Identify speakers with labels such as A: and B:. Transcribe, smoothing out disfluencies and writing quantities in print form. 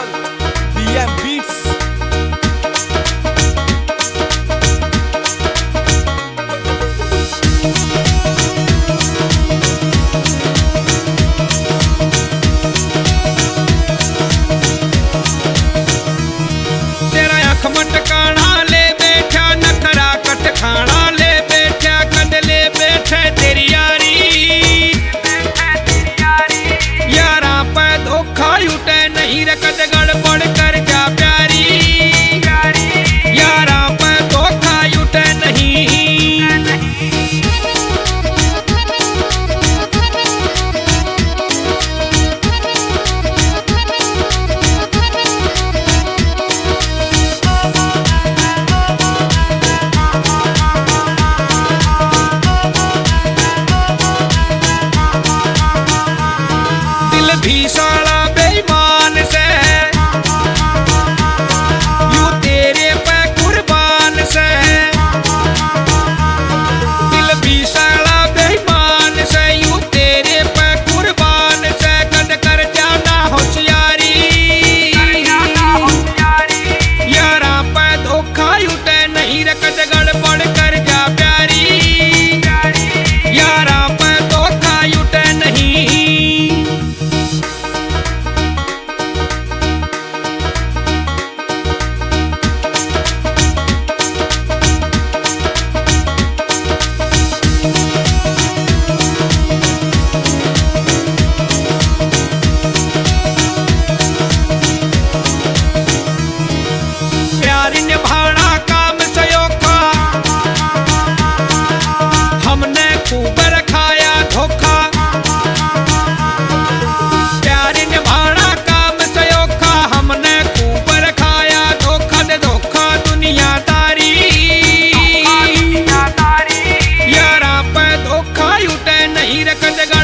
A: Original BM Beats।
B: तेरा अख मटकाना ले बैठा नखरा कट खाना ले बैठा कद ले बैठे तेरी यारी यारा पे धोखा उठे नहीं रकद गड़बड़ कर जा प्यारी यारा पे धोखा उठे नहीं भी साला बेईमान से यूं तेरे पे कुर्बान से दिल भी साला बेईमान से यूं तेरे पे कुर्बान से कद कर जाना होशियारी यारा पे धोखा उठे नहीं रकद गड़बड़ कर जा प्यारी यारा पे धोखा उठे नहीं प्यार निभाना काम सयोखा हमने खूब रखाया धोखा प्यार निभाना काम सयोखा हमने खूब रखाया धोखा दे धोखा दुनियादारी यारा पे धोखा उठे नहीं रकद